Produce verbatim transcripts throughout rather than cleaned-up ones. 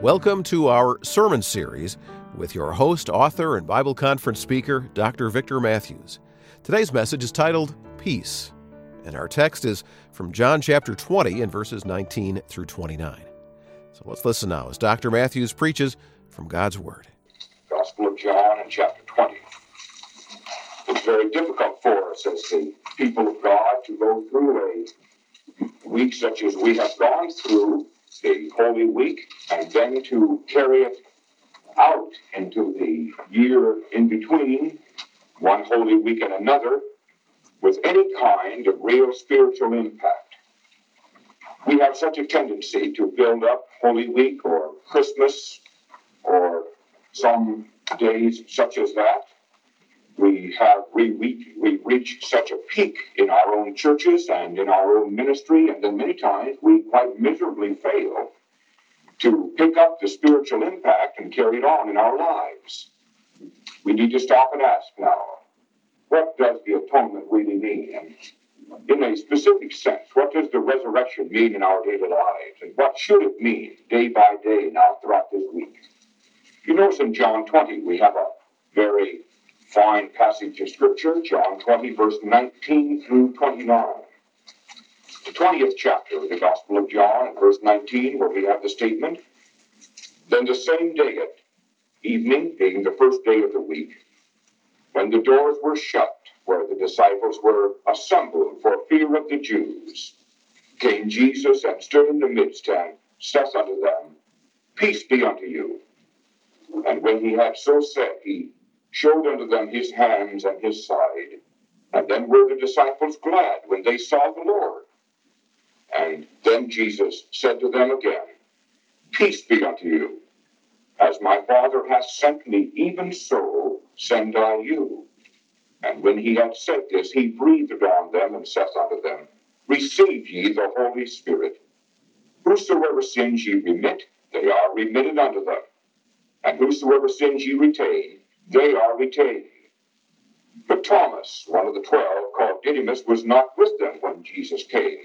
Welcome to our sermon series with your host, author, and Bible conference speaker, Doctor Victor Matthews. Today's message is titled Peace, and our text is from John chapter twenty and verses nineteen through twenty-nine. So let's listen now as Doctor Matthews preaches from God's Word. Gospel of John in chapter twenty. It's very difficult for us as the people of God to go through a week such as we have gone through, the Holy Week, and then to carry it out into the year in between, one Holy Week and another, with any kind of real spiritual impact. We have such a tendency to build up Holy Week or Christmas or some days such as that. We have we, we, we reach such a peak in our own churches and in our own ministry, and then many times we quite miserably fail to pick up the spiritual impact and carry it on in our lives. We need to stop and ask now, what does the atonement really mean? And in a specific sense, what does the resurrection mean in our daily lives? And what should it mean day by day now throughout this week? You notice in John twenty, we have a very fine passage of Scripture, John twenty, verse nineteen through twenty-nine. The twentieth chapter of the Gospel of John, verse nineteen, where we have the statement, "Then the same day at evening, being the first day of the week, when the doors were shut, where the disciples were assembled for fear of the Jews, came Jesus and stood in the midst and saith unto them, Peace be unto you. And when he had so said, he showed unto them his hands and his side. And then were the disciples glad when they saw the Lord. And then Jesus said to them again, Peace be unto you. As my Father hath sent me, even so send I you. And when he had said this, he breathed on them and saith unto them, Receive ye the Holy Spirit. Whosoever sins ye remit, they are remitted unto them. And whosoever sins ye retain, they are retained. But Thomas, one of the twelve, called Didymus, was not with them when Jesus came.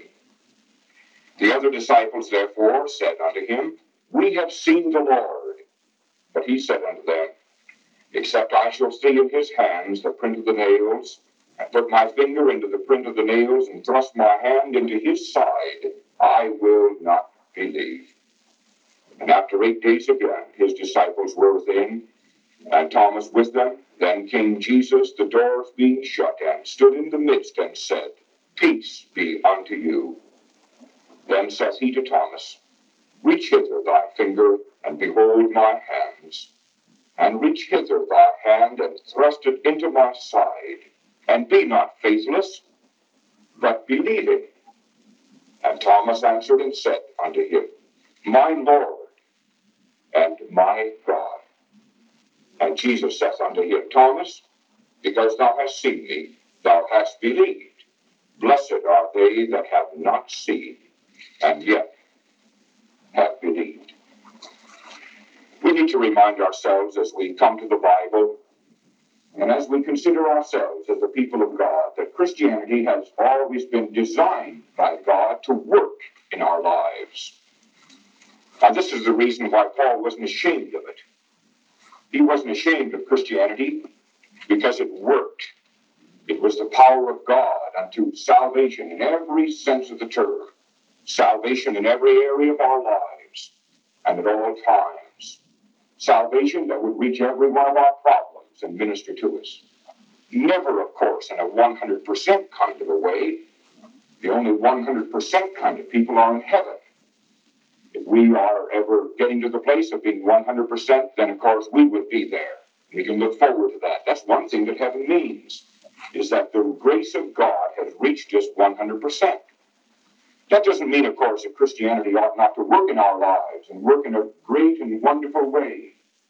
The other disciples therefore said unto him, We have seen the Lord. But he said unto them, Except I shall see in his hands the print of the nails, and put my finger into the print of the nails, and thrust my hand into his side, I will not believe. And after eight days again, his disciples were within, and Thomas with them. Then came Jesus, the doors being shut, and stood in the midst, and said, Peace be unto you. Then saith he to Thomas, Reach hither thy finger, and behold my hands. And reach hither thy hand, and thrust it into my side. And be not faithless, but believing. And Thomas answered and said unto him, My Lord and my God. And Jesus saith unto him, Thomas, because thou hast seen me, thou hast believed. Blessed are they that have not seen, and yet have believed. We need to remind ourselves as we come to the Bible, and as we consider ourselves as the people of God, that Christianity has always been designed by God to work in our lives. Now, this is the reason why Paul wasn't ashamed of it. He wasn't ashamed of Christianity because it worked. It was the power of God unto salvation in every sense of the term. Salvation in every area of our lives and at all times. Salvation that would reach every one of our problems and minister to us. Never, of course, in a one hundred percent kind of a way. The only one hundred percent kind of people are in heaven. If we are ever getting to the place of being one hundred percent, then of course we would be there. We can look forward to that. That's one thing that heaven means, is that the grace of God has reached us one hundred percent. That doesn't mean, of course, that Christianity ought not to work in our lives and work in a great and wonderful way.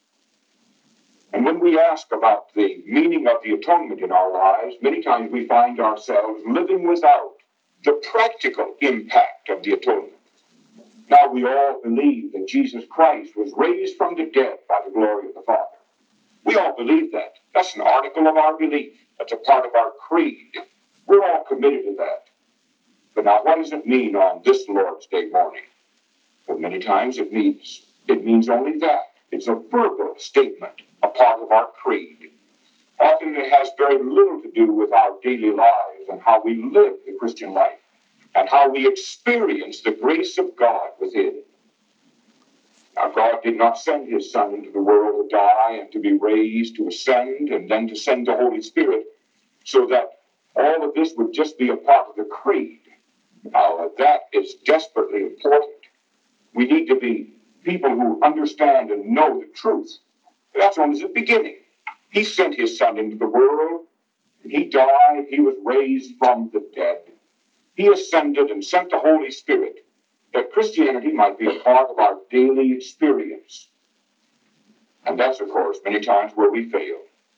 And when we ask about the meaning of the atonement in our lives, many times we find ourselves living without the practical impact of the atonement. Now, we all believe that Jesus Christ was raised from the dead by the glory of the Father. We all believe that. That's an article of our belief. That's a part of our creed. We're all committed to that. But now, what does it mean on this Lord's Day morning? Well, many times it means It means only that. It's a verbal statement, a part of our creed. Often it has very little to do with our daily lives and how we live the Christian life and how we experience the grace of God within. Now, God did not send his Son into the world to die and to be raised, to ascend, and then to send the Holy Spirit, so that all of this would just be a part of the creed. Now, that is desperately important. We need to be people who understand and know the truth. That's only the beginning. He sent his Son into the world, and he died, he was raised from the dead. He ascended and sent the Holy Spirit, that Christianity might be a part of our daily experience. And that's, of course, many times where we fail.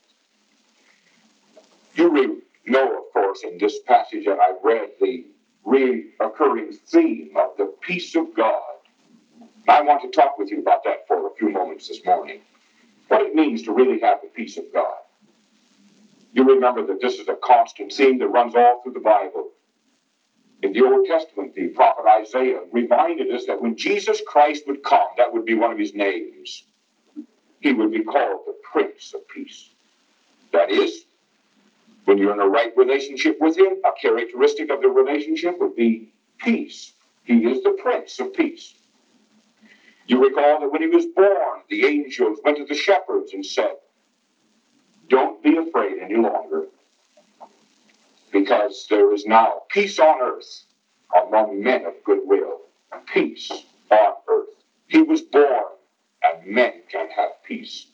You re- know, of course, in this passage that I read, the reoccurring theme of the peace of God. I want to talk with you about that for a few moments this morning. What it means to really have the peace of God. You remember that this is a constant theme that runs all through the Bible. In the Old Testament, the prophet Isaiah reminded us that when Jesus Christ would come, that would be one of his names. He would be called the Prince of Peace. That is, when you're in a right relationship with him, a characteristic of the relationship would be peace. He is the Prince of Peace. You recall that when he was born, the angels went to the shepherds and said, "Don't be afraid any longer, because there is now peace on earth among men of goodwill." Peace on earth. He was born, and men can have peace.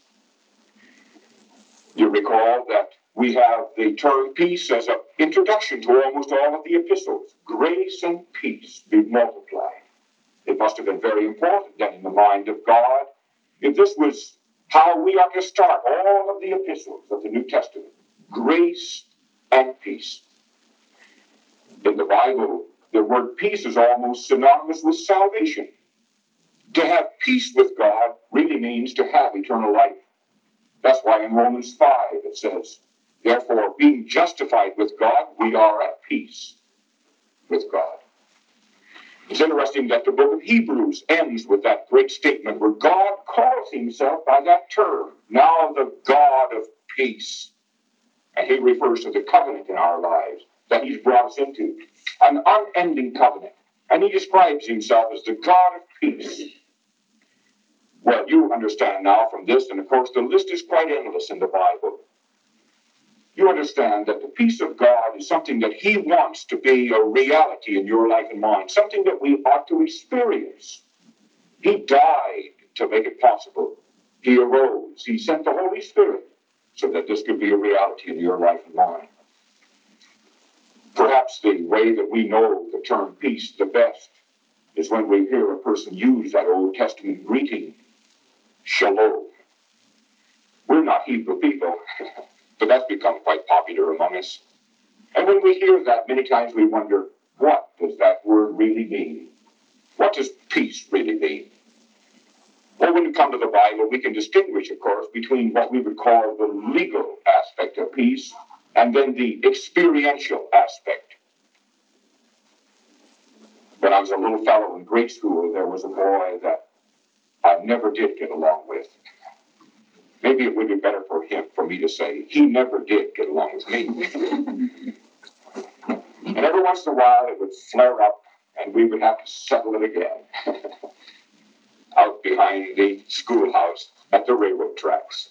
You recall that we have the term peace as an introduction to almost all of the epistles. Grace and peace be multiplied. It must have been very important then in the mind of God if this was how we are to start all of the epistles of the New Testament. Grace and peace. In the Bible, the word peace is almost synonymous with salvation. To have peace with God really means to have eternal life. That's why in Romans five it says, "Therefore, being justified with God, we are at peace with God." It's interesting that the book of Hebrews ends with that great statement where God calls himself by that term, "Now the God of peace." And he refers to the covenant in our lives that he's brought us into, an unending covenant. And he describes himself as the God of peace. Well, you understand now from this, and of course the list is quite endless in the Bible. You understand that the peace of God is something that he wants to be a reality in your life and mine, something that we ought to experience. He died to make it possible. He arose. He sent the Holy Spirit so that this could be a reality in your life and mine. Perhaps the way that we know the term peace the best is when we hear a person use that Old Testament greeting, shalom. We're not Hebrew people, but that's become quite popular among us. And when we hear that, many times we wonder, what does that word really mean? What does peace really mean? Well, when we come to the Bible, we can distinguish, of course, between what we would call the legal aspect of peace and then the experiential aspect. When I was a little fellow in grade school, there was a boy that I never did get along with. Maybe it would be better for him, for me to say, he never did get along with me. And every once in a while, it would flare up, and we would have to settle it again. Out behind the schoolhouse at the railroad tracks.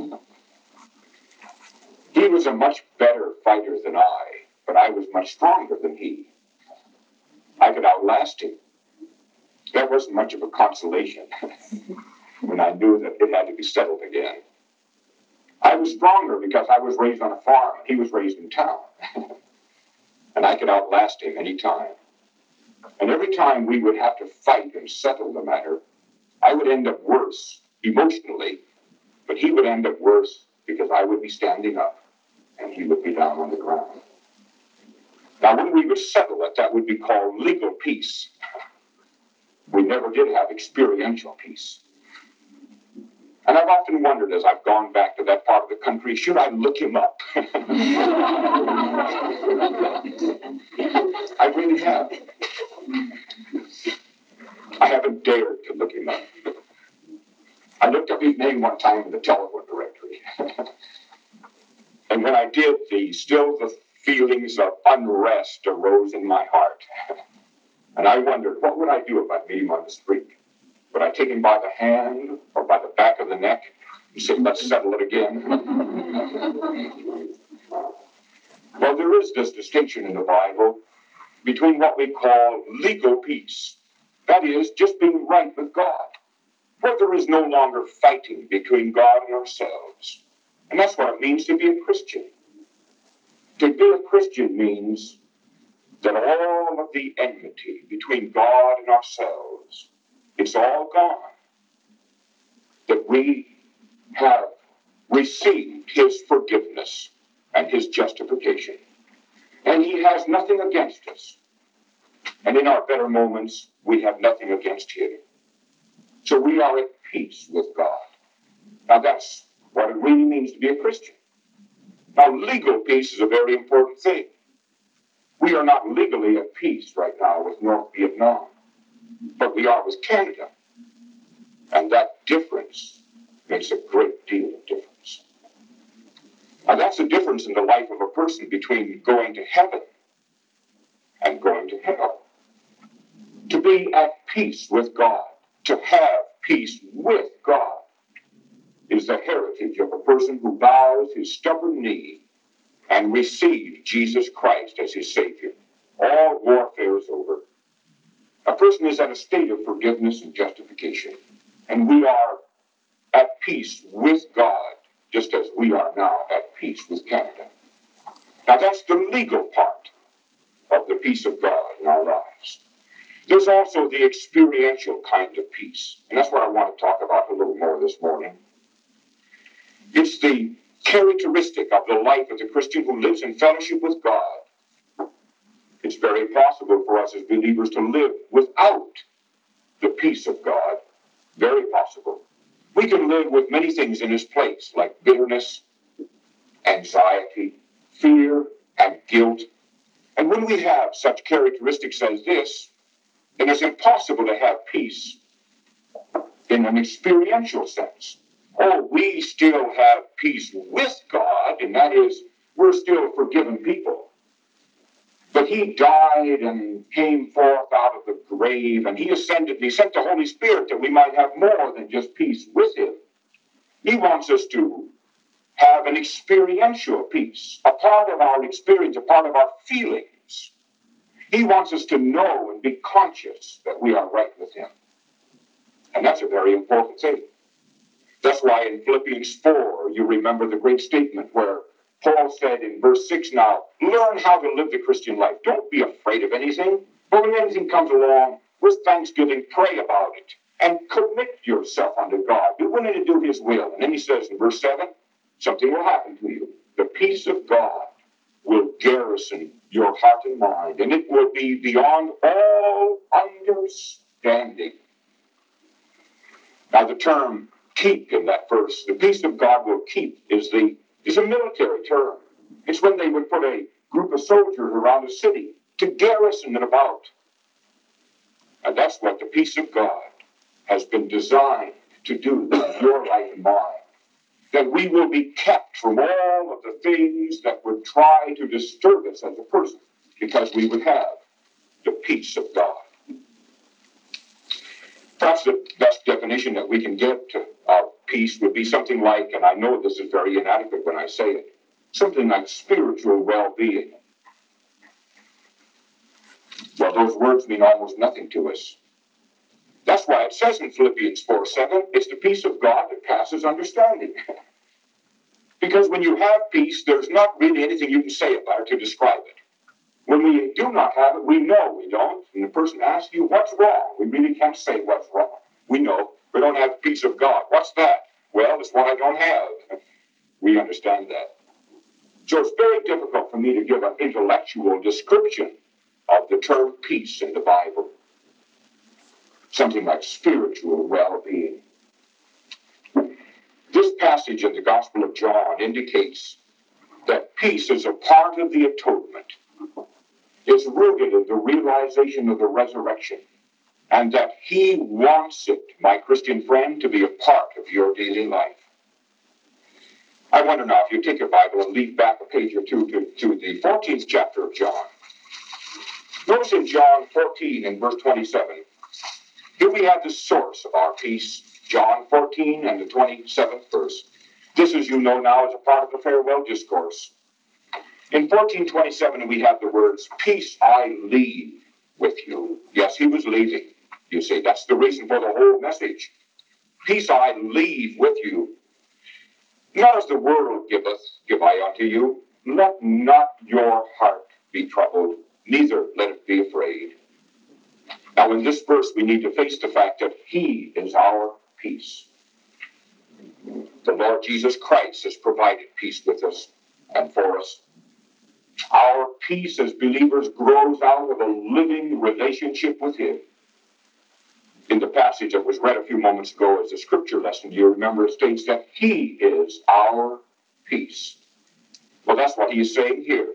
He was a much better fighter than I, but I was much stronger than he. I could outlast him. That wasn't much of a consolation when I knew that it had to be settled again. I was stronger because I was raised on a farm and he was raised in town. And I could outlast him any time. And every time we would have to fight and settle the matter, I would end up worse emotionally, but he would end up worse because I would be standing up and he would be down on the ground. Now, when we would settle it, that would be called legal peace. We never did have experiential peace. And I've often wondered as I've gone back to that part of the country, should I look him up? I really have. I haven't dared to look him up. And when I did, the still the feelings of unrest arose in my heart. And I wondered, what would I do if I met him on the street? Would I take him by the hand or by the back of the neck and say, let's settle it again? Well, there is this distinction in the Bible between what we call legal peace. That is, just being right with God, where there is no longer fighting between God and ourselves. And that's what it means to be a Christian. To be a Christian means that all of the enmity between God and ourselves, it's all gone. That we have received his forgiveness and his justification. And he has nothing against us. And in our better moments, we have nothing against him. So we are at peace with God. Now that's what it really means to be a Christian. Now legal peace is a very important thing. We are not legally at peace right now with North Vietnam, but we are with Canada. And that difference makes a great deal of difference. Now that's the difference in the life of a person between going to heaven and going to hell. To be at peace with God, to have peace with God, is the heritage of a person who bows his stubborn knee and receives Jesus Christ as his Savior. All warfare is over. A person is at a state of forgiveness and justification, and we are at peace with God, just as we are now at peace with Canada. Now that's the legal part of the peace of God in our lives. There's also the experiential kind of peace, and that's what I want to talk about a little more this morning. It's the characteristic of the life of the Christian who lives in fellowship with God. It's very possible for us as believers to live without the peace of God. Very possible. We can live with many things in its place, like bitterness, anxiety, fear, and guilt. And when we have such characteristics as this, then it's impossible to have peace in an experiential sense. Oh, we still have peace with God, and that is, we're still forgiven people. But he died and came forth out of the grave, and he ascended, and he sent the Holy Spirit that we might have more than just peace with him. He wants us to have an experiential peace, a part of our experience, a part of our feelings. He wants us to know and be conscious that we are right with him. And that's a very important thing. That's why in Philippians four, you remember the great statement where Paul said in verse six now, learn how to live the Christian life. Don't be afraid of anything. But when anything comes along, with thanksgiving, pray about it. And commit yourself unto God. Be willing to do his will. And then he says in verse seven, something will happen to you. The peace of God will garrison your heart and mind. And it will be beyond all understanding. Now the term keep in that verse, the peace of God will keep, is the is a military term. It's when they would put a group of soldiers around a city to garrison it about. And that's what the peace of God has been designed to do in your life and mine. That we will be kept from all of the things that would try to disturb us as a person, because we would have the peace of God. Perhaps the best definition that we can give to our peace would be something like, and I know this is very inadequate when I say it, something like spiritual well-being. Well, those words mean almost nothing to us. That's why it says in Philippians four seven, it's the peace of God that passes understanding. Because when you have peace, there's not really anything you can say about it to describe it. When we do not have it, we know we don't. And the person asks you, what's wrong? We really can't say what's wrong. We know we don't have the peace of God. What's that? Well, it's what I don't have. We understand that. So it's very difficult for me to give an intellectual description of the term peace in the Bible. Something like spiritual well-being. This passage in the Gospel of John indicates that peace is a part of the atonement. It's rooted in the realization of the resurrection, and that he wants it, my Christian friend, to be a part of your daily life. I wonder now if you take your Bible and lead back a page or two to, to the fourteenth chapter of John. Notice in John fourteen and verse twenty-seven, here we have the source of our peace, John fourteen and the twenty-seventh verse. This, as you know now, is a part of the farewell discourse. In fourteen twenty-seven, we have the words, peace I leave with you. Yes, he was leaving. You see, that's the reason for the whole message. Peace I leave with you. Not as the world giveth, give I unto you. Let not your heart be troubled, neither let it be afraid. Now, in this verse, we need to face the fact that he is our peace. The Lord Jesus Christ has provided peace with us and for us. Our peace as believers grows out of a living relationship with him. In the passage that was read a few moments ago as a scripture lesson, you remember it states that he is our peace. Well, that's what he is saying here.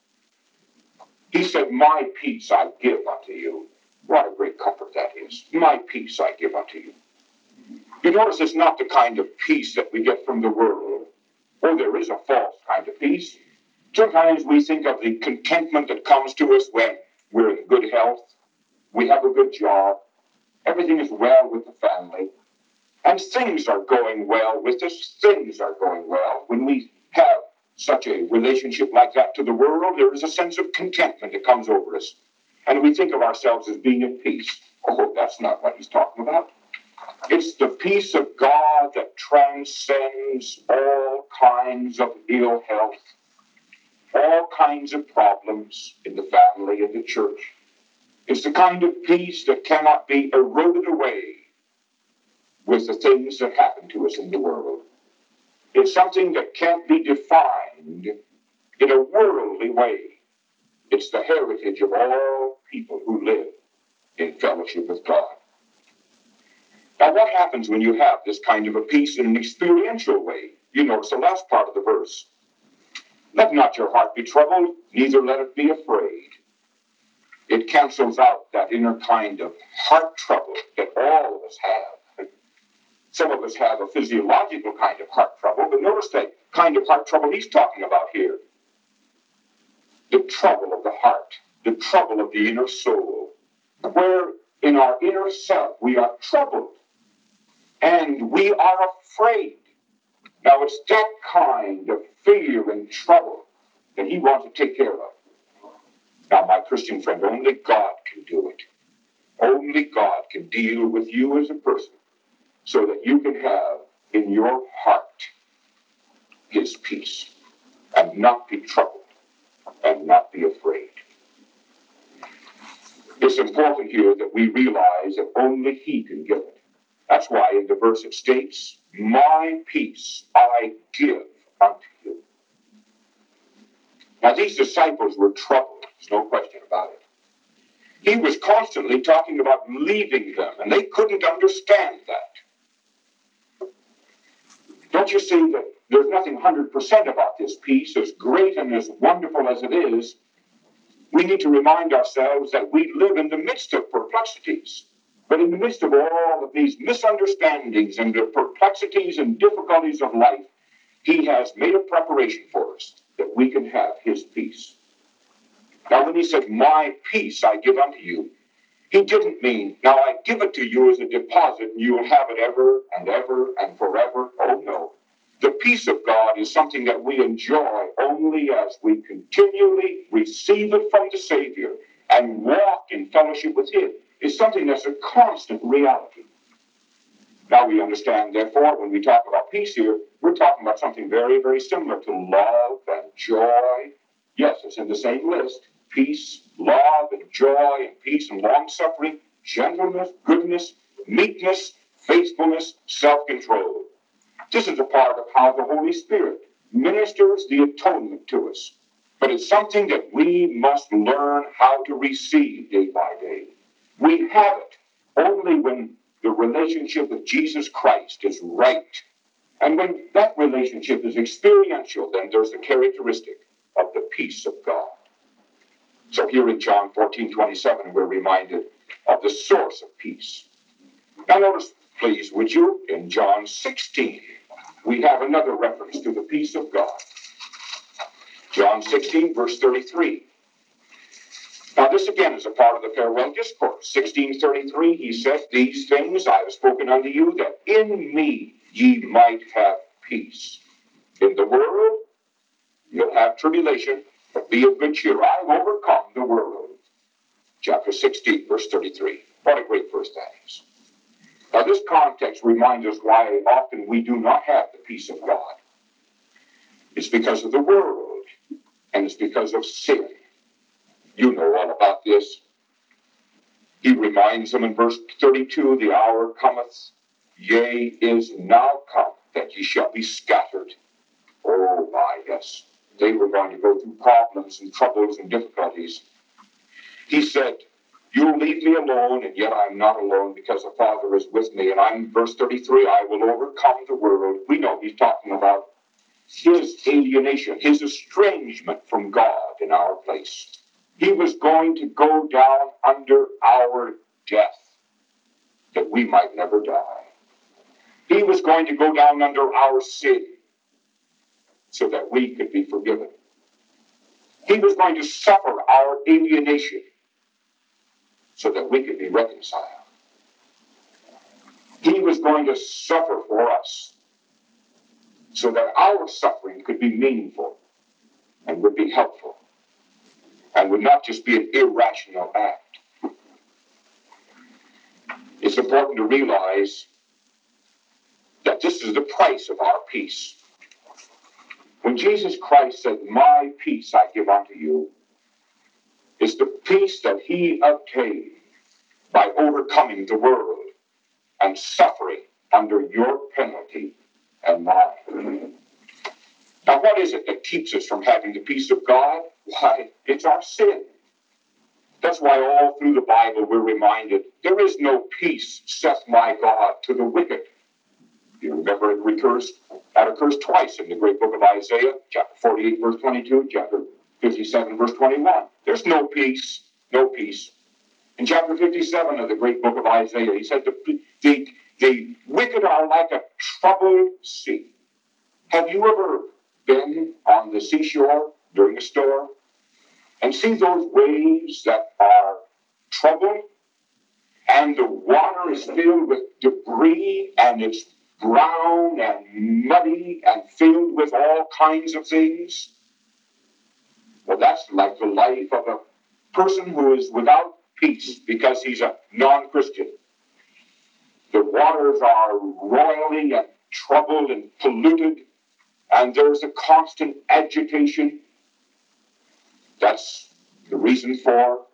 He said, my peace I give unto you. What a great comfort that is. My peace I give unto you. You notice it's not the kind of peace that we get from the world. Oh, there is a false kind of peace. Sometimes we think of the contentment that comes to us when we're in good health, we have a good job, everything is well with the family, and things are going well with us, things are going well. When we have such a relationship like that to the world, there is a sense of contentment that comes over us, and we think of ourselves as being at peace. Oh, that's not what he's talking about. It's the peace of God that transcends all kinds of ill health, all kinds of problems in the family and the church. It's the kind of peace that cannot be eroded away with the things that happen to us in the world. It's something that can't be defined in a worldly way. It's the heritage of all people who live in fellowship with God. Now, what happens when you have this kind of a peace in an experiential way? You notice the last part of the verse. Let not your heart be troubled, neither let it be afraid. It cancels out that inner kind of heart trouble that all of us have. Some of us have a physiological kind of heart trouble, but notice that kind of heart trouble he's talking about here. The trouble of the heart, the trouble of the inner soul, where in our inner self we are troubled and we are afraid. Now, it's that kind of fear and trouble that he wants to take care of. Now, my Christian friend, only God can do it. Only God can deal with you as a person so that you can have in your heart his peace and not be troubled and not be afraid. It's important here that we realize that only he can give it. That's why in the verse it states, my peace I give unto you. Now, these disciples were troubled. There's no question about it. He was constantly talking about leaving them, and they couldn't understand that. Don't you see that there's nothing one hundred percent about this peace, as great and as wonderful as it is? We need to remind ourselves that we live in the midst of perplexities. But in the midst of all of these misunderstandings and the perplexities and difficulties of life, he has made a preparation for us that we can have his peace. Now, when he said, my peace I give unto you, he didn't mean, now I give it to you as a deposit and you will have it ever and ever and forever. Oh, no. The peace of God is something that we enjoy only as we continually receive it from the Savior and walk in fellowship with him. It's something that's a constant reality. Now we understand, therefore, when we talk about peace here, we're talking about something very, very similar to love and joy. Yes, it's in the same list. Peace, love, and joy, and peace, and long-suffering, gentleness, goodness, meekness, faithfulness, self-control. This is a part of how the Holy Spirit ministers the atonement to us. But it's something that we must learn how to receive day by day. We have it only when the relationship with Jesus Christ is right. And when that relationship is experiential, then there's the characteristic of the peace of God. So here in John fourteen twenty-seven, we're reminded of the source of peace. Now notice, please, would you, in John sixteen we have another reference to the peace of God. John sixteen, verse thirty-three. Now this again is a part of the farewell discourse. sixteen thirty-three, he said, "These things I have spoken unto you, that in me ye might have peace. In the world you'll have tribulation, but be of good cheer. I've overcome the world." Chapter sixteen, verse thirty-three. What a great verse that is. Now this context reminds us why often we do not have the peace of God. It's because of the world, and it's because of sin. You know all about this. He reminds them in verse thirty-two, "The hour cometh, yea, is now come, that ye shall be scattered." Oh my, yes. They were going to go through problems and troubles and difficulties. He said, "You'll leave me alone, and yet I'm not alone, because the Father is with me." And I'm, verse thirty-three, "I will overcome the world." We know he's talking about his alienation, his estrangement from God in our place. He was going to go down under our death, that we might never die. He was going to go down under our sin, so that we could be forgiven. He was going to suffer our alienation, so that we could be reconciled. He was going to suffer for us, so that our suffering could be meaningful and would be helpful and would not just be an irrational act. It's important to realize that this is the price of our peace. When Jesus Christ said, "My peace I give unto you," it's the peace that he obtained by overcoming the world and suffering under your penalty and mine. Now, what is it that keeps us from having the peace of God? Why, it's our sin. That's why all through the Bible we're reminded, there is no peace, saith my God, to the wicked. You remember it recurs, that occurs twice in the great book of Isaiah, chapter forty-eight, verse twenty-two, chapter fifty-seven, verse twenty-one. There's no peace, no peace. In chapter fifty-seven of the great book of Isaiah, he said, the, the, the wicked are like a troubled sea. Have you ever been on the seashore during a storm and see those waves that are troubled, and the water is filled with debris, and it's brown and muddy and filled with all kinds of things? Well, that's like the life of a person who is without peace because he's a non-Christian. The waters are roily and troubled and polluted, and there's a constant agitation. That's the reason for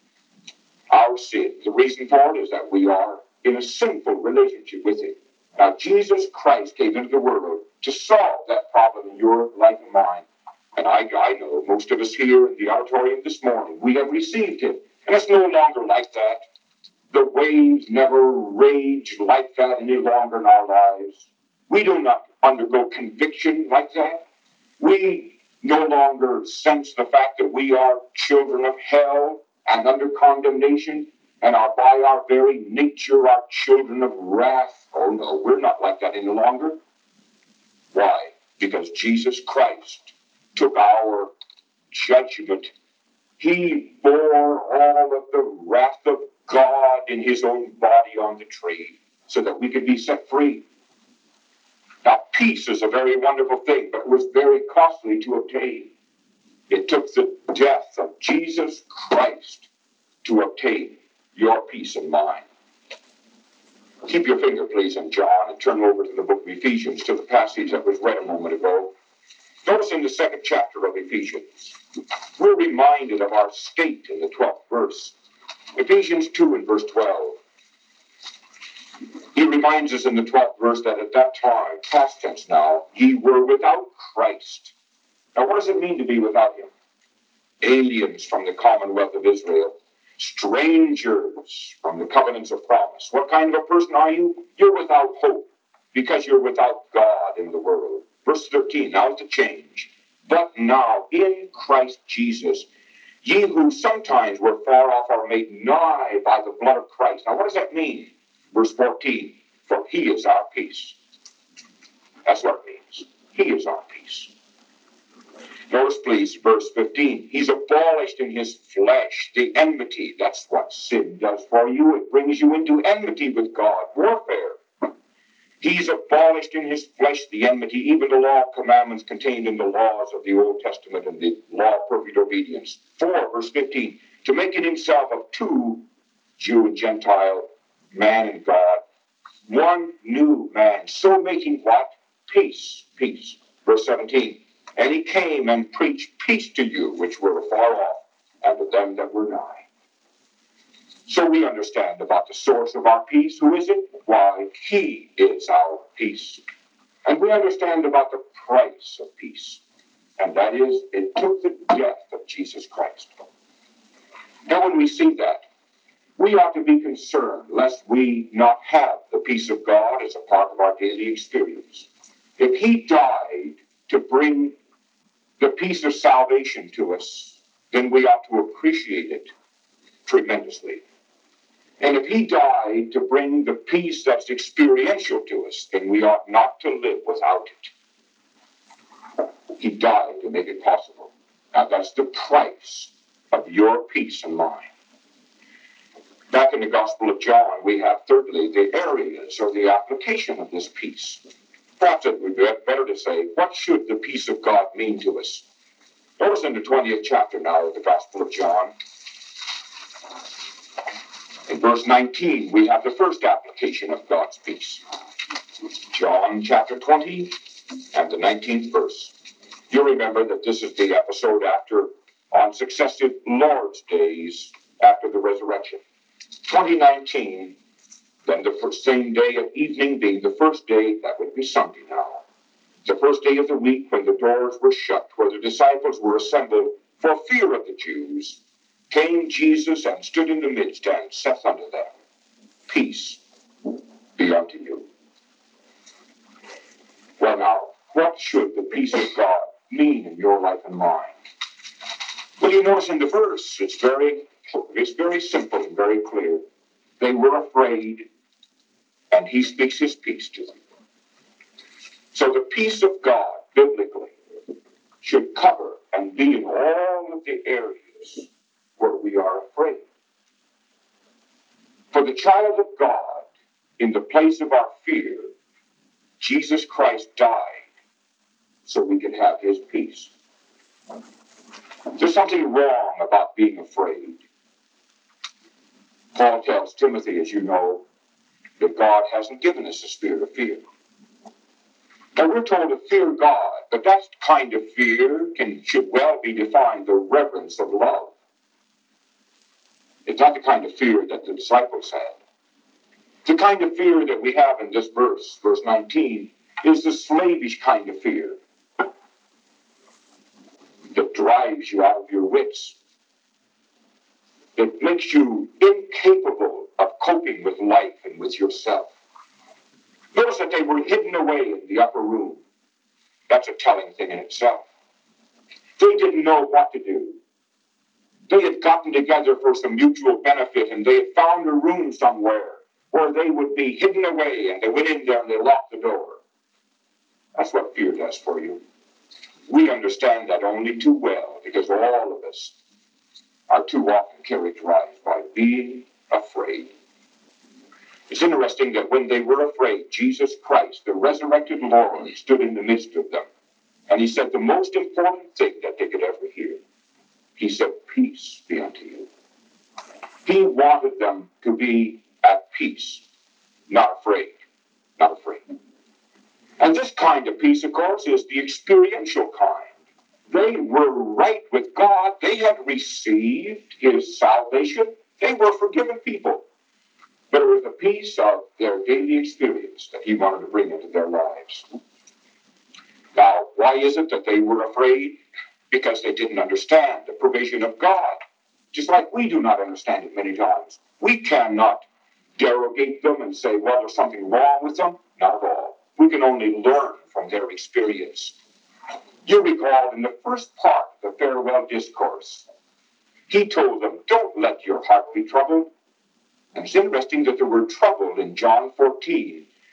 our sin. The reason for it is that we are in a sinful relationship with him. Now, Jesus Christ came into the world to solve that problem in your life and mine. And I, I know most of us here in the auditorium this morning, we have received him. And it's no longer like that. The waves never rage like that any longer in our lives. We do not undergo conviction like that. We no longer sense the fact that we are children of hell and under condemnation, and are by our very nature are children of wrath. Oh no, we're not like that any longer. Why? Because Jesus Christ took our judgment. He bore all of the wrath of God in his own body on the tree so that we could be set free. Now, peace is a very wonderful thing, but it was very costly to obtain. It took the death of Jesus Christ to obtain your peace and mine. Keep your finger, please, in John and turn over to the book of Ephesians, to the passage that was read a moment ago. Notice in the second chapter of Ephesians, we're reminded of our state in the twelfth verse. Ephesians two and verse twelve. He reminds us in the twelfth verse that at that time, past tense now, ye were without Christ. Now, what does it mean to be without him? Aliens from the commonwealth of Israel. Strangers from the covenants of promise. What kind of a person are you? You're without hope because you're without God in the world. Verse thirteen, now to change. But now in Christ Jesus, ye who sometimes were far off are made nigh by the blood of Christ. Now what does that mean? Verse fourteen, for he is our peace. That's what it means. He is our peace. Notice, please, verse fifteen. He's abolished in his flesh the enmity. That's what sin does for you. It brings you into enmity with God, warfare. He's abolished in his flesh the enmity, even the law of commandments contained in the laws of the Old Testament and the law of perfect obedience. four, verse fifteen, to make in himself of two, Jew and Gentile, man and God, one new man, so making what? Peace, peace. Verse seventeen, and he came and preached peace to you, which were afar off, and to them that were nigh. So we understand about the source of our peace. Who is it? Why, he is our peace. And we understand about the price of peace. And that is, it took the death of Jesus Christ. Now when we see that, we ought to be concerned lest we not have the peace of God as a part of our daily experience. If he died to bring the peace of salvation to us, then we ought to appreciate it tremendously. And if he died to bring the peace that's experiential to us, then we ought not to live without it. He died to make it possible. Now that's the price of your peace and mine. Back in the Gospel of John, we have thirdly the areas or the application of this peace. Perhaps it would be better to say, what should the peace of God mean to us? Notice in the twentieth chapter now of the Gospel of John, in verse nineteen, we have the first application of God's peace. John chapter twenty and the nineteenth verse. You remember that this is the episode after, on successive Lord's days after the resurrection. twenty nineteen, then the first, same day of evening being the first day, that would be Sunday now. The first day of the week when the doors were shut, where the disciples were assembled for fear of the Jews, came Jesus and stood in the midst and saith unto them, peace be unto you. Well now, what should the peace of God mean in your life and mine? Well, you notice in the verse, it's very, it's very simple and very clear. They were afraid, and he speaks his peace to them. So the peace of God, biblically, should cover and be in all of the areas where we are afraid. For the child of God, in the place of our fear, Jesus Christ died so we could have his peace. There's something wrong about being afraid. Paul tells Timothy, as you know, that God hasn't given us a spirit of fear. Now we're told to fear God, but that kind of fear can should well be defined the reverence of love. It's not the kind of fear that the disciples had. The kind of fear that we have in this verse, verse nineteen, is the slavish kind of fear that drives you out of your wits. It makes you incapable of coping with life and with yourself. Notice that they were hidden away in the upper room. That's a telling thing in itself. They didn't know what to do. They had gotten together for some mutual benefit, and they had found a room somewhere where they would be hidden away, and they went in there and they locked the door. That's what fear does for you. We understand that only too well, because all of us are too often characterized by being afraid. It's interesting that when they were afraid, Jesus Christ, the resurrected Lord, stood in the midst of them. And he said the most important thing that they could ever hear. He said, peace be unto you. He wanted them to be at peace, not afraid, not afraid. And this kind of peace, of course, is the experiential kind. They were right with God. They had received his salvation. They were forgiven people. But it was the peace of their daily experience that he wanted to bring into their lives. Now, why is it that they were afraid? Because they didn't understand the provision of God. Just like we do not understand it many times. We cannot derogate them and say, well, there's something wrong with them. Not at all. We can only learn from their experience. You recall in the first part of the farewell discourse, he told them, don't let your heart be troubled. And it's interesting that the word troubled in John fourteen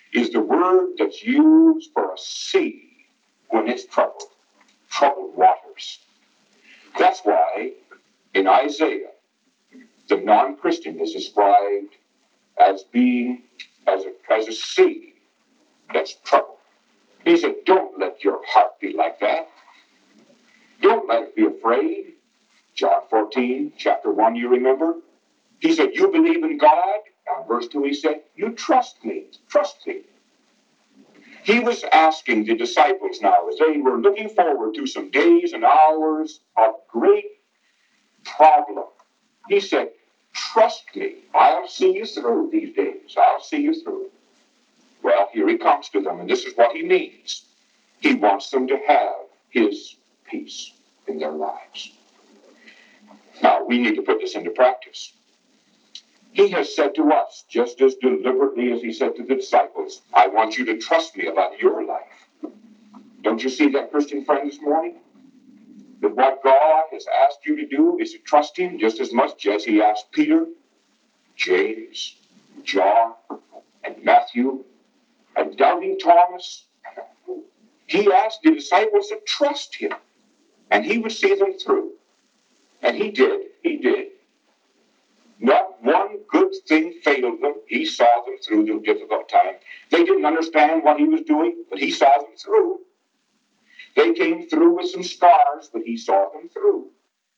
is the word that's used for a sea when it's troubled, troubled waters. That's why in Isaiah, the non-Christian is described as being as a, as a sea that's troubled. He said, don't let your heart be like that. Don't let it be afraid. John fourteen, chapter one, you remember? He said, you believe in God. Now, verse two, he said, you trust me. Trust me. He was asking the disciples now, as they were looking forward to some days and hours of great problem. He said, trust me. I'll see you through these days. I'll see you through. Well, here he comes to them, and this is what he means. He wants them to have his peace in their lives. Now, we need to put this into practice. He has said to us, just as deliberately as he said to the disciples, I want you to trust me about your life. Don't you see that, Christian friend, this morning? That what God has asked you to do is to trust him just as much as he asked Peter, James, John, and Matthew, and doubting Thomas. He asked the disciples to trust him, and he would see them through. And he did. He did. Not one good thing failed them. He saw them through the difficult time. They didn't understand what he was doing, but he saw them through. They came through with some scars, but he saw them through.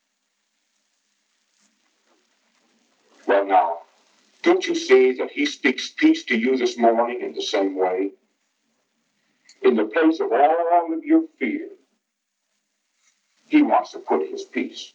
Well, now, don't you see that he speaks peace to you this morning in the same way? In the place of all of your fear, he wants to put his peace.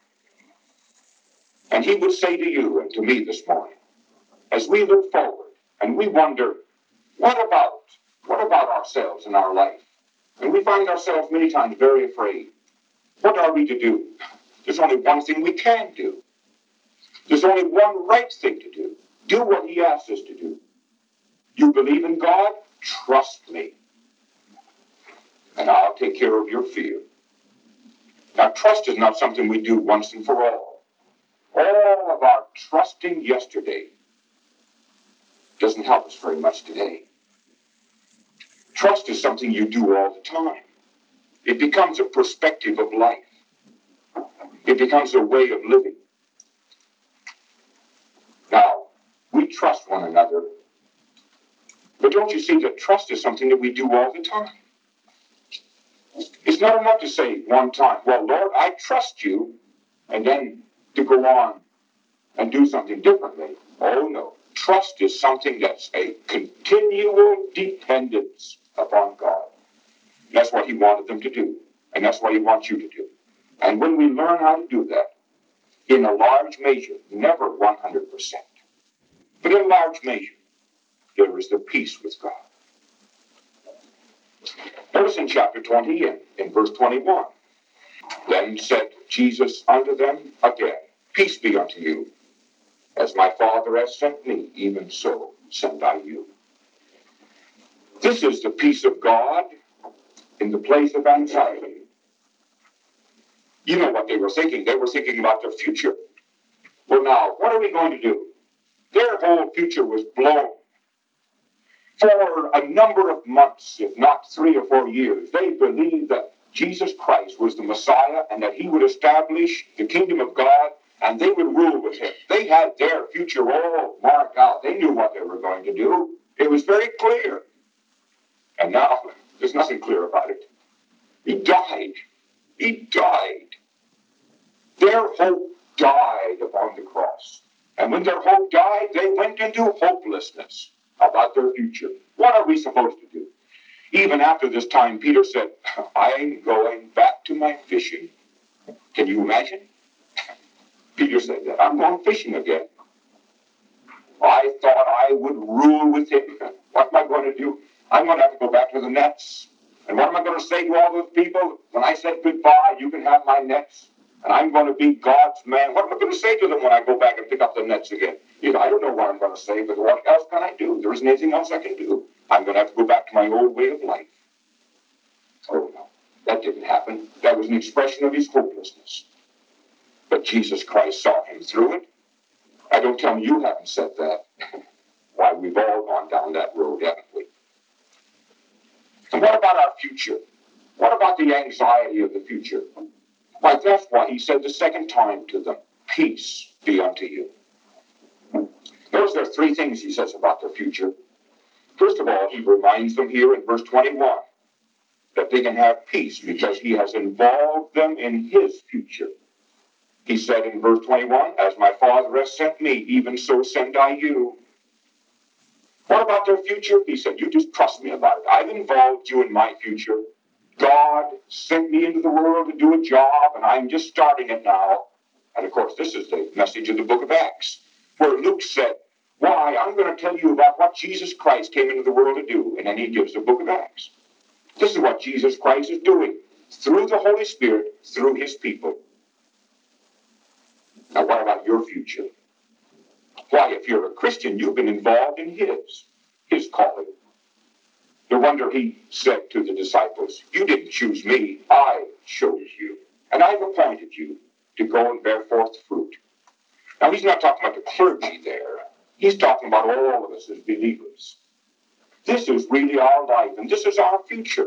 And he would say to you and to me this morning, as we look forward and we wonder, what about, what about ourselves in our life? And we find ourselves many times very afraid. What are we to do? There's only one thing we can do. There's only one right thing to do. Do what he asks us to do. You believe in God? Trust me. And I'll take care of your fear. Now, trust is not something we do once and for all. All of our trusting yesterday doesn't help us very much today. Trust is something you do all the time. It becomes a perspective of life. It becomes a way of living. Now, we trust one another, but don't you see that trust is something that we do all the time? It's not enough to say one time, well, Lord, I trust you, and then to go on and do something differently. Oh, no. Trust is something that's a continual dependence upon God. That's what he wanted them to do, and that's what he wants you to do. And when we learn how to do that, in a large measure, never one hundred percent, but in a large measure, there is the peace with God. Notice in chapter twenty, and in verse twenty-one, then said Jesus unto them again, peace be unto you. As my Father has sent me, even so send I you. This is the peace of God in the place of anxiety. You know what they were thinking. They were thinking about their future. Well, now, what are we going to do? Their whole future was blown. For a number of months, if not three or four years, they believed that Jesus Christ was the Messiah and that he would establish the kingdom of God and they would rule with him. They had their future all marked out. They knew what they were going to do. It was very clear. And now, there's nothing clear about it. He died. He died. Their hope died upon the cross. And when their hope died, they went into hopelessness about their future. What are we supposed to do? Even after this time, Peter said, I'm going back to my fishing. Can you imagine? Peter said that. I'm going fishing again. I thought I would rule with him. What am I going to do? I'm going to have to go back to the nets. And what am I going to say to all those people? When I said goodbye, you can have my nets. And I'm going to be God's man. What am I going to say to them when I go back and pick up the nets again? You know, I don't know what I'm going to say, but what else can I do? There isn't anything else I can do. I'm going to have to go back to my old way of life. Oh, no. That didn't happen. That was an expression of his hopelessness. But Jesus Christ saw him through it. I don't tell me you haven't said that. Why, we've all gone down that road, haven't we? And what about our future? What about the anxiety of the future? Why, that's why he said the second time to them, peace be unto you. Notice there are three things he says about their future. First of all, he reminds them here in verse twenty-one that they can have peace because he has involved them in his future. He said in verse twenty-one, as my Father has sent me, even so send I you. What about their future? He said, you just trust me about it. I've involved you in my future. God sent me into the world to do a job, and I'm just starting it now. And of course, this is the message of the book of Acts, where Luke said, why, I'm going to tell you about what Jesus Christ came into the world to do. And then he gives the book of Acts. This is what Jesus Christ is doing through the Holy Spirit, through his people. Now, what about your future? Why, if you're a Christian, you've been involved in his, his calling. No wonder he said to the disciples, you didn't choose me, I chose you. And I've appointed you to go and bear forth fruit. Now, he's not talking about the clergy there. He's talking about all of us as believers. This is really our life, and this is our future.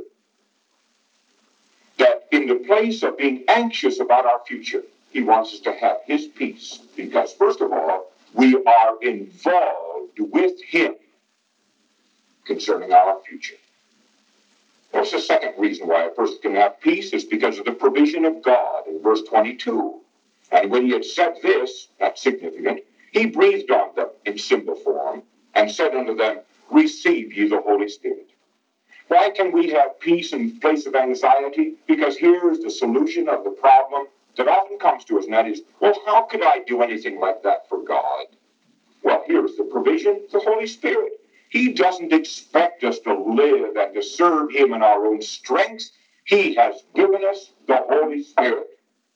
That in the place of being anxious about our future, he wants us to have his peace. Because, first of all, we are involved with him concerning our future. What's the second reason why a person can have peace? Is because of the provision of God in verse twenty-two. And when he had said this, that's significant, he breathed on them in symbol form and said unto them, receive ye the Holy Spirit. Why can we have peace in place of anxiety? Because here is the solution of the problem that often comes to us, and that is, well, how could I do anything like that for God? Well, here's the provision, the Holy Spirit. He doesn't expect us to live and to serve him in our own strength. He has given us the Holy Spirit.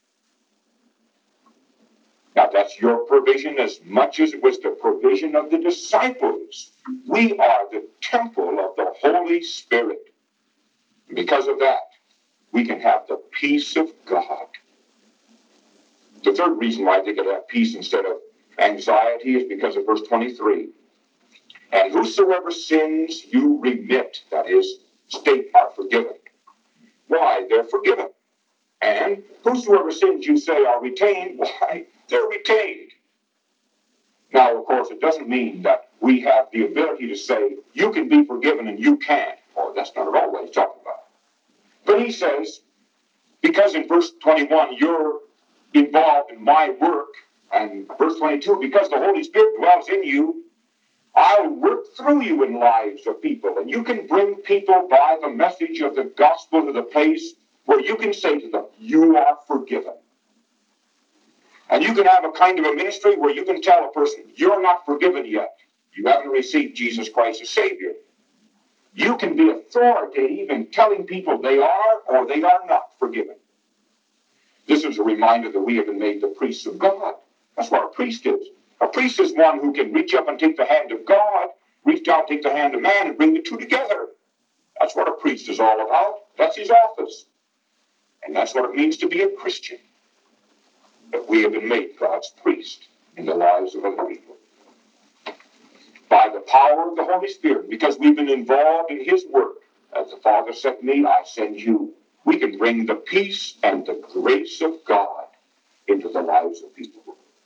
Now, that's your provision as much as it was the provision of the disciples. We are the temple of the Holy Spirit. And because of that, we can have the peace of God. The third reason why they could have peace instead of anxiety is because of verse twenty-three. And whosoever sins you remit, that is, state are forgiven. Why? They're forgiven. And whosoever sins you say are retained, why? They're retained. Now, of course, it doesn't mean that we have the ability to say, you can be forgiven and you can't. Oh, that's not at all what he's talking about. But he says, because in verse twenty-one, you're involved in my work, and verse twenty-two, because the Holy Spirit dwells in you, I'll work through you in lives of people, and you can bring people by the message of the gospel to the place where you can say to them, you are forgiven. And you can have a kind of a ministry where you can tell a person, you're not forgiven yet. You haven't received Jesus Christ as Savior. You can be authoritative in telling people they are or they are not forgiven. This is a reminder that we have been made the priests of God. That's what a priest is. A priest is one who can reach up and take the hand of God, reach down, take the hand of man, and bring the two together. That's what a priest is all about. That's his office. And that's what it means to be a Christian. That we have been made God's priest in the lives of other people. By the power of the Holy Spirit, because we've been involved in his work. As the Father sent me, I send you. We can bring the peace and the grace of God into the lives of people.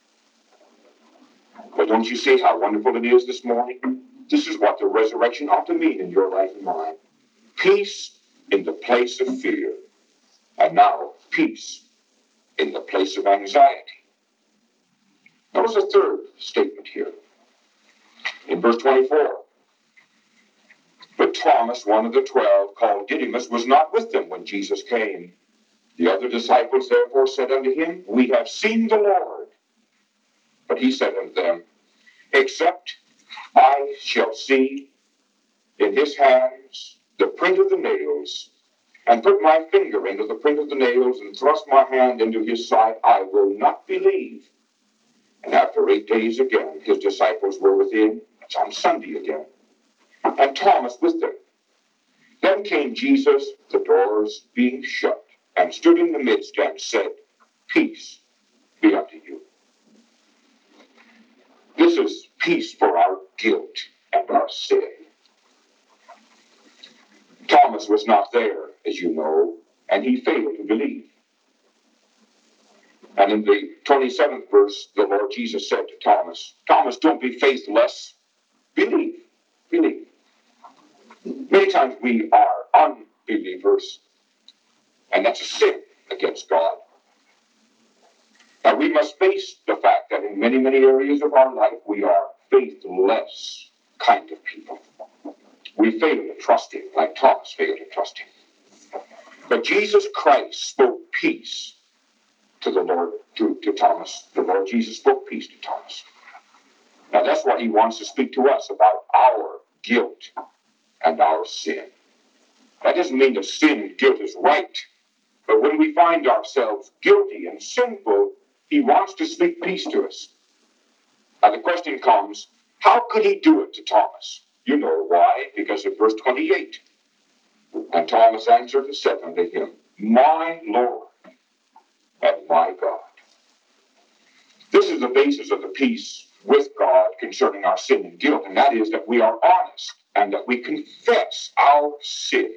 But don't you see how wonderful it is this morning? This is what the resurrection ought to mean in your life and mine. Peace in the place of fear. And now, peace in the place of anxiety. Notice a third statement here. In verse twenty-four. But Thomas, one of the twelve, called Didymus, was not with them when Jesus came. The other disciples therefore said unto him, we have seen the Lord. But he said unto them, except I shall see in his hands the print of the nails, and put my finger into the print of the nails, and thrust my hand into his side, I will not believe. And after eight days again, his disciples were within. It's on Sunday again. And Thomas with them. Then came Jesus, the doors being shut, and stood in the midst, and said, peace be unto you. This is peace for our guilt and our sin. Thomas was not there, as you know, and he failed to believe. And in the twenty-seventh verse, the Lord Jesus said to Thomas, Thomas, don't be faithless. Believe. Believe. Many times we are unbelievers, and that's a sin against God. Now we must face the fact that in many, many areas of our life, we are faithless kind of people. We fail to trust him, like Thomas failed to trust him. But Jesus Christ spoke peace to the Lord, to, to Thomas. The Lord Jesus spoke peace to Thomas. Now that's what he wants to speak to us about our guilt and our sin. That doesn't mean that sin and guilt is right. But when we find ourselves guilty and sinful, he wants to speak peace to us. Now the question comes, how could he do it to Thomas? You know why, because of verse twenty-eight. And Thomas answered and said unto him, my Lord and my God. This is the basis of the peace with God concerning our sin and guilt, and that is that we are honest and that we confess our sin.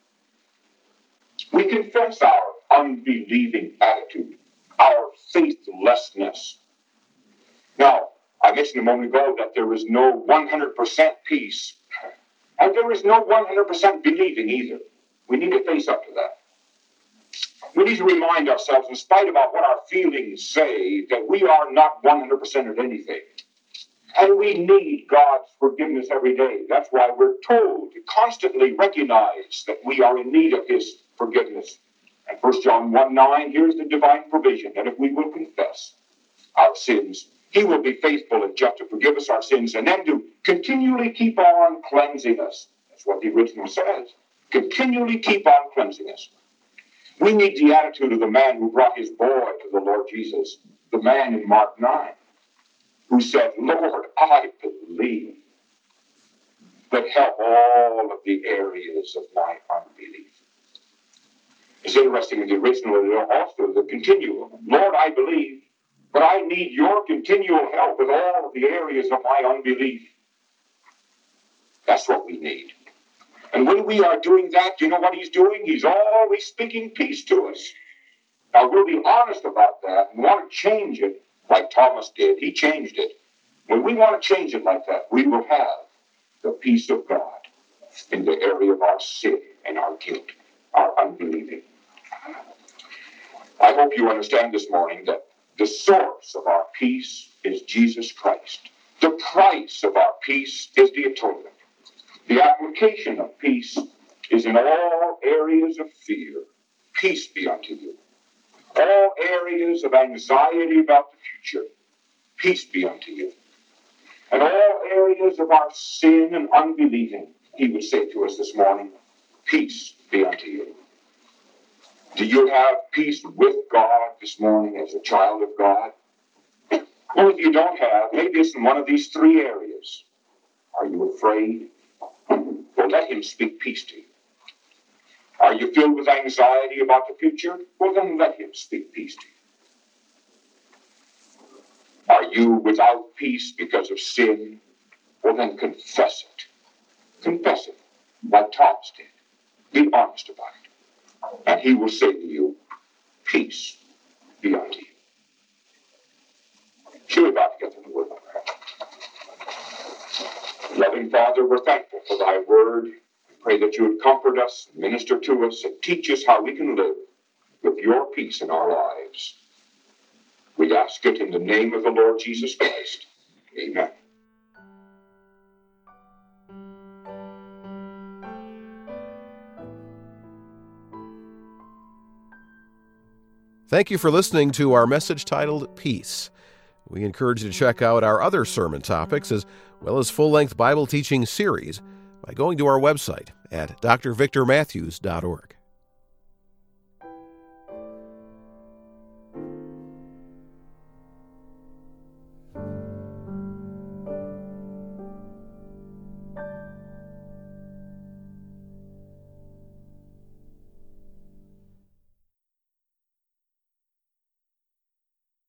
We confess our unbelieving attitude, our faithlessness. Now, I mentioned a moment ago that there is no one hundred percent peace, and there is no one hundred percent believing either. We need to face up to that. We need to remind ourselves, in spite of what our feelings say, that we are not one hundred percent of anything. And we need God's forgiveness every day. That's why we're told to constantly recognize that we are in need of his forgiveness. And First John one nine, here's the divine provision, that if we will confess our sins, he will be faithful and just to forgive us our sins and then to continually keep on cleansing us. That's what the original says. Continually keep on cleansing us. We need the attitude of the man who brought his boy to the Lord Jesus, the man in Mark nine, who said, Lord, I believe, but help all of the areas of my unbelief. It's interesting in the original, also the continuum. Lord, I believe, but I need your continual help with all of the areas of my unbelief. That's what we need. And when we are doing that, you know what he's doing? He's always speaking peace to us. Now, we'll be honest about that and want to change it like Thomas did. He changed it. When we want to change it like that, we will have the peace of God in the area of our sin and our guilt, our unbelieving. I hope you understand this morning that the source of our peace is Jesus Christ. The price of our peace is the atonement. The application of peace is in all areas of fear. Peace be unto you. All areas of anxiety about the future. Peace be unto you. And all areas of our sin and unbelieving, he would say to us this morning, peace be unto you. Do you have peace with God this morning as a child of God? Well, if you don't have, maybe it's in one of these three areas. Are you afraid? Well, let him speak peace to you. Are you filled with anxiety about the future? Well, then let him speak peace to you. Are you without peace because of sin? Well, then confess it. Confess it, like Thomas did. Be honest about it. And he will say to you, peace be unto you. Shall we bow together in the word of prayer? Loving Father, we're thankful for thy word. We pray that you would comfort us, minister to us, and teach us how we can live with your peace in our lives. We ask it in the name of the Lord Jesus Christ. Amen. Thank you for listening to our message titled Peace. We encourage you to check out our other sermon topics as well as full-length Bible teaching series by going to our website at d r victor matthews dot org.